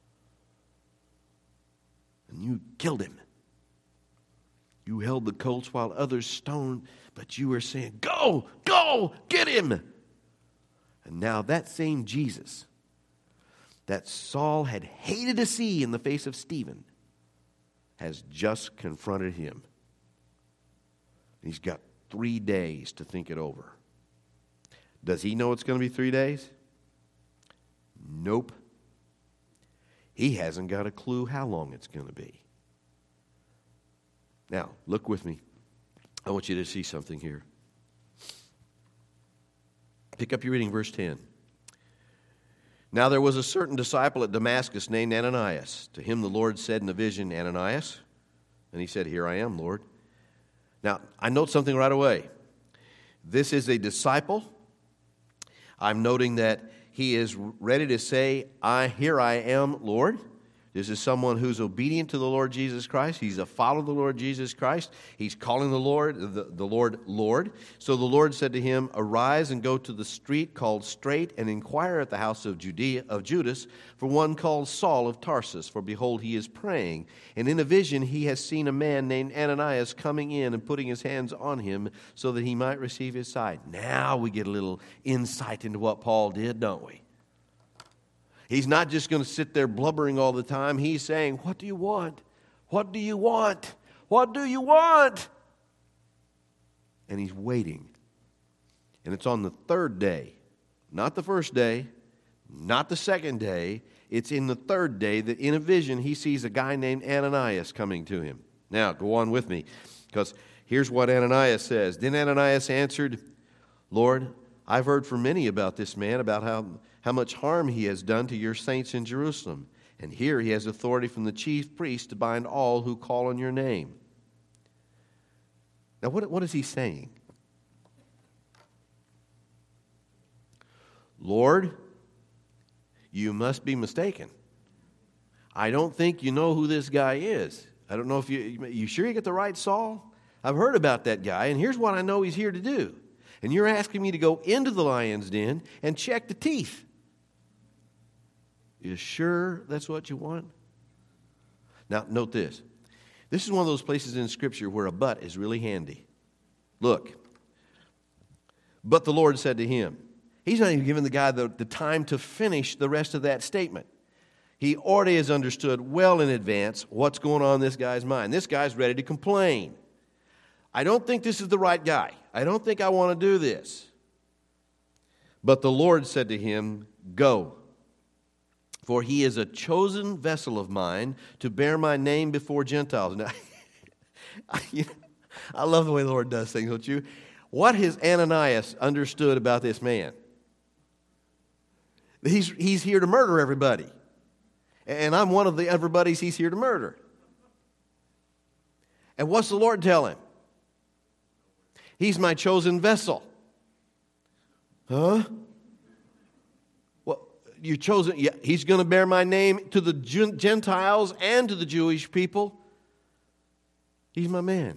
And you killed him. You held the coals while others stoned, but you were saying, go, go, get him. And now that same Jesus that Saul had hated to see in the face of Stephen has just confronted him. He's got three days to think it over. Does he know it's going to be three days? Nope. He hasn't got a clue how long it's going to be. Now, look with me. I want you to see something here. Pick up your reading, verse ten. Now there was a certain disciple at Damascus named Ananias. To him the Lord said in a vision, Ananias. And he said, here I am, Lord. Now, I note something right away. This is a disciple. I'm noting that he is ready to say, I here I am, Lord. This is someone who's obedient to the Lord Jesus Christ. He's a follower of the Lord Jesus Christ. He's calling the Lord, the, the Lord, Lord. So the Lord said to him, arise and go to the street called Straight and inquire at the house of Judea, of Judas for one called Saul of Tarsus. For behold, he is praying. And in a vision he has seen a man named Ananias coming in and putting his hands on him so that he might receive his sight. Now we get a little insight into what Paul did, don't we? He's not just going to sit there blubbering all the time. He's saying, what do you want? What do you want? What do you want? And he's waiting. And it's on the third day, not the first day, not the second day. It's in the third day that in a vision he sees a guy named Ananias coming to him. Now, go on with me, because here's what Ananias says. Then Ananias answered, Lord, I've heard from many about this man, about how... how much harm he has done to your saints in Jerusalem. And here he has authority from the chief priest to bind all who call on your name. Now, what, what is he saying? Lord, you must be mistaken. I don't think you know who this guy is. I don't know if you, you sure you get the right Saul? I've heard about that guy, and here's what I know he's here to do. And you're asking me to go into the lion's den and check the teeth. You sure that's what you want? Now, note this. This is one of those places in Scripture where a but is really handy. Look. But the Lord said to him. He's not even giving the guy the, the time to finish the rest of that statement. He already has understood well in advance what's going on in this guy's mind. This guy's ready to complain. I don't think this is the right guy. I don't think I want to do this. But the Lord said to him, go. For he is a chosen vessel of mine to bear my name before Gentiles. Now, I love the way the Lord does things, don't you? What has Ananias understood about this man? He's, he's here to murder everybody. And I'm one of the everybody's he's here to murder. And what's the Lord tell him? He's my chosen vessel. Huh? Well, you chosen, yeah, he's going to bear my name to the Gentiles and to the Jewish people. He's my man.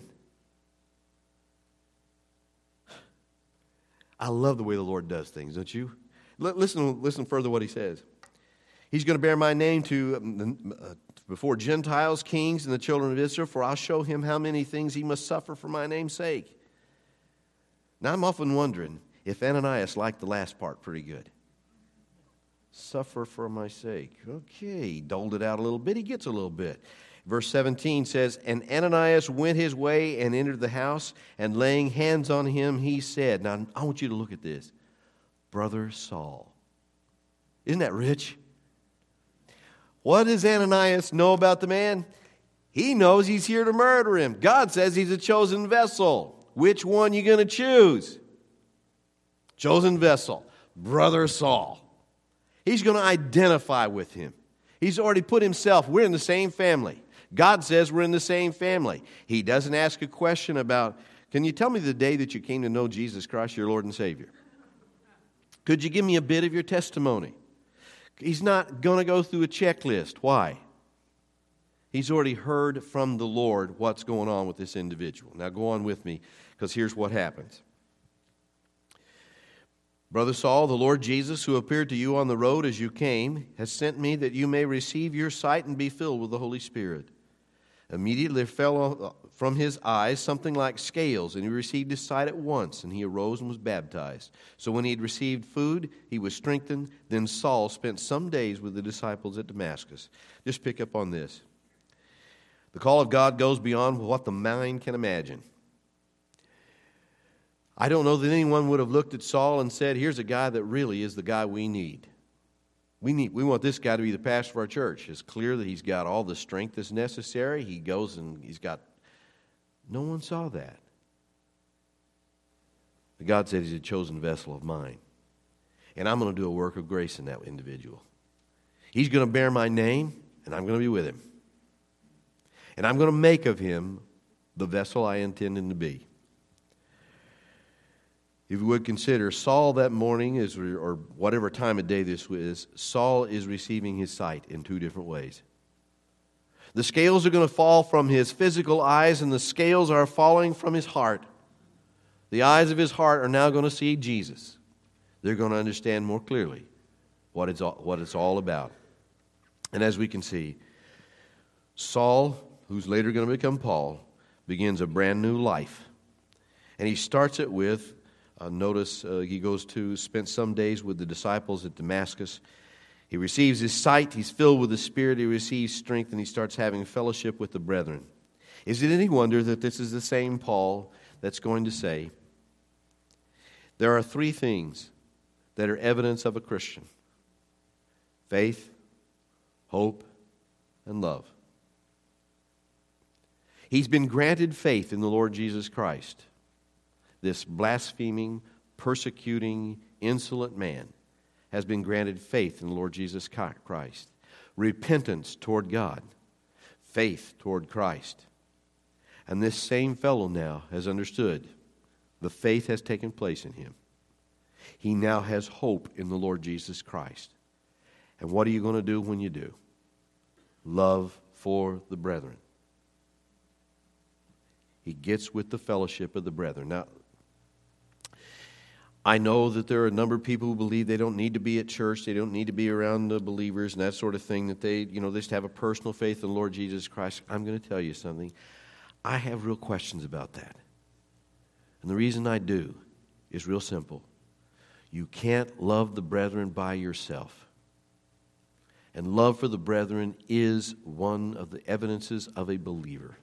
I love the way the Lord does things, don't you? L- listen, listen further to what he says. He's going to bear my name to uh, before Gentiles, kings, and the children of Israel, for I'll show him how many things he must suffer for my name's sake. Now, I'm often wondering if Ananias liked the last part pretty good. Suffer for my sake. Okay, he doled it out a little bit. He gets a little bit. Verse seventeen says, and Ananias went his way and entered the house, and laying hands on him, he said, now, I want you to look at this. Brother Saul. Isn't that rich? What does Ananias know about the man? He knows he's here to murder him. God says he's a chosen vessel. Which one you going to choose? Chosen vessel. Brother Saul. He's going to identify with him. He's already put himself, we're in the same family. God says we're in the same family. He doesn't ask a question about, can you tell me the day that you came to know Jesus Christ, your Lord and Savior? Could you give me a bit of your testimony? He's not going to go through a checklist. Why? He's already heard from the Lord what's going on with this individual. Now go on with me, because here's what happens. Brother Saul, the Lord Jesus, who appeared to you on the road as you came, has sent me that you may receive your sight and be filled with the Holy Spirit. Immediately there fell from his eyes something like scales, and he received his sight at once, and he arose and was baptized. So when he had received food, he was strengthened. Then Saul spent some days with the disciples at Damascus. Just pick up on this. The call of God goes beyond what the mind can imagine. I don't know that anyone would have looked at Saul and said, here's a guy that really is the guy we need. We need, we want this guy to be the pastor of our church. It's clear that he's got all the strength that's necessary. He goes and he's got... No one saw that. But God said he's a chosen vessel of mine. And I'm going to do a work of grace in that individual. He's going to bear my name, and I'm going to be with him. And I'm going to make of him the vessel I intend him to be. If you would consider, Saul that morning, is, or whatever time of day this is, Saul is receiving his sight in two different ways. The scales are going to fall from his physical eyes, and the scales are falling from his heart. The eyes of his heart are now going to see Jesus. They're going to understand more clearly what it's all, what it's all about. And as we can see, Saul, who's later going to become Paul, begins a brand new life. And he starts it with Uh, notice uh, he goes to, spent some days with the disciples at Damascus. He receives his sight. He's filled with the Spirit. He receives strength, and he starts having fellowship with the brethren. Is it any wonder that this is the same Paul that's going to say, there are three things that are evidence of a Christian: faith, hope, and love. He's been granted faith in the Lord Jesus Christ. This blaspheming, persecuting, insolent man has been granted faith in the Lord Jesus Christ. Repentance toward God. Faith toward Christ. And this same fellow now has understood the faith has taken place in him. He now has hope in the Lord Jesus Christ. And what are you going to do when you do? Love for the brethren. He gets with the fellowship of the brethren. Now, I know that there are a number of people who believe they don't need to be at church, they don't need to be around the believers and that sort of thing, that they, you know, they just have a personal faith in the Lord Jesus Christ. I'm going to tell you something. I have real questions about that. And the reason I do is real simple. You can't love the brethren by yourself. And love for the brethren is one of the evidences of a believer.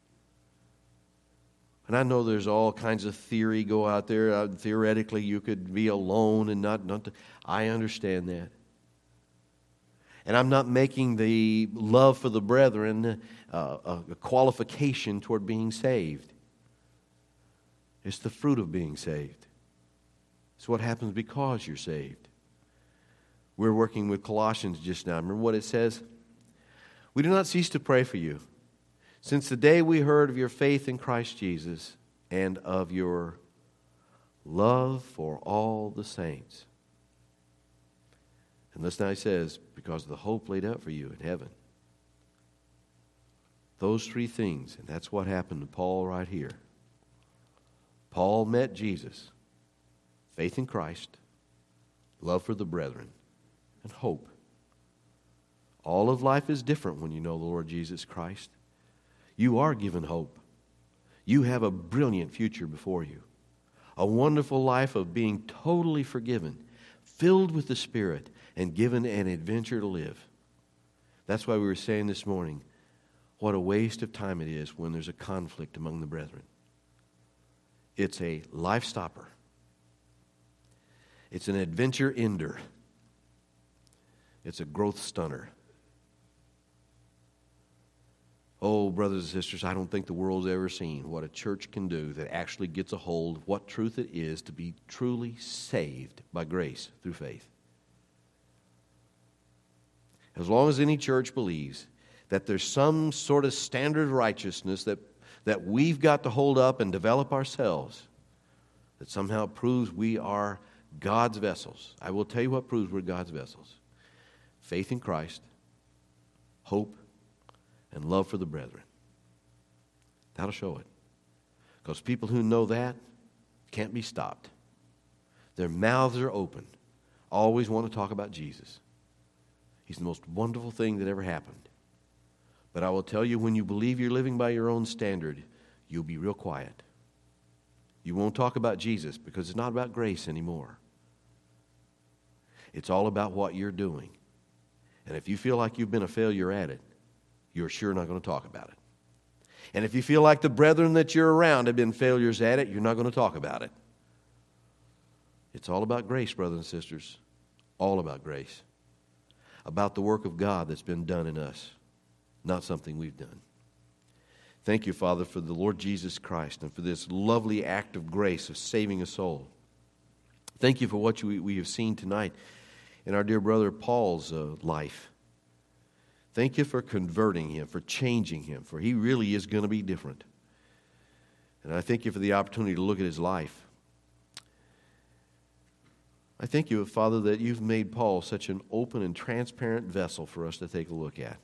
And I know there's all kinds of theory go out there. Uh, theoretically, you could be alone and not, not to, I understand that. And I'm not making the love for the brethren uh, a, a qualification toward being saved. It's the fruit of being saved. It's what happens because you're saved. We're working with Colossians just now. Remember what it says? We do not cease to pray for you, since the day we heard of your faith in Christ Jesus and of your love for all the saints. And listen how he says, because of the hope laid up for you in heaven. Those three things, and that's what happened to Paul right here. Paul met Jesus, faith in Christ, love for the brethren, and hope. All of life is different when you know the Lord Jesus Christ. You are given hope. You have a brilliant future before you. A wonderful life of being totally forgiven, filled with the Spirit, and given an adventure to live. That's why we were saying this morning, what a waste of time it is when there's a conflict among the brethren. It's a life stopper. It's an adventure ender. It's a growth stunner. Oh, brothers and sisters, I don't think the world's ever seen what a church can do that actually gets a hold of what truth it is to be truly saved by grace through faith. As long as any church believes that there's some sort of standard of righteousness that, that we've got to hold up and develop ourselves, that somehow proves we are God's vessels. I will tell you what proves we're God's vessels. Faith in Christ, hope, and love for the brethren. That'll show it. Because people who know that can't be stopped. Their mouths are open. Always want to talk about Jesus. He's the most wonderful thing that ever happened. But I will tell you, when you believe you're living by your own standard, you'll be real quiet. You won't talk about Jesus because it's not about grace anymore. It's all about what you're doing. And if you feel like you've been a failure at it, you're sure not going to talk about it. And if you feel like the brethren that you're around have been failures at it, you're not going to talk about it. It's all about grace, brothers and sisters. All about grace. About the work of God that's been done in us, not something we've done. Thank you, Father, for the Lord Jesus Christ and for this lovely act of grace of saving a soul. Thank you for what we, we have seen tonight in our dear brother Paul's uh, life. Thank you for converting him, for changing him, for he really is going to be different. And I thank you for the opportunity to look at his life. I thank you, Father, that you've made Paul such an open and transparent vessel for us to take a look at.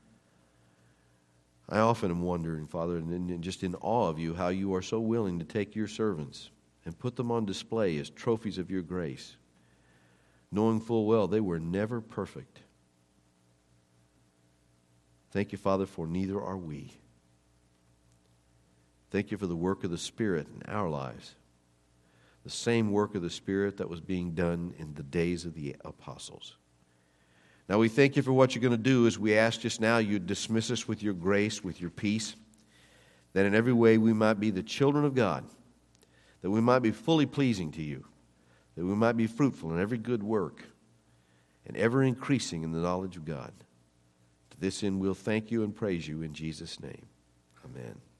I often am wondering, Father, and just in awe of you, how you are so willing to take your servants and put them on display as trophies of your grace, knowing full well they were never perfect. Thank you, Father, for neither are we. Thank you for the work of the Spirit in our lives. The same work of the Spirit that was being done in the days of the apostles. Now we thank you for what you're going to do as we ask just now you dismiss us with your grace, with your peace, that in every way we might be the children of God, that we might be fully pleasing to you, that we might be fruitful in every good work, and ever increasing in the knowledge of God. To this end we'll thank you and praise you in Jesus' name. Amen.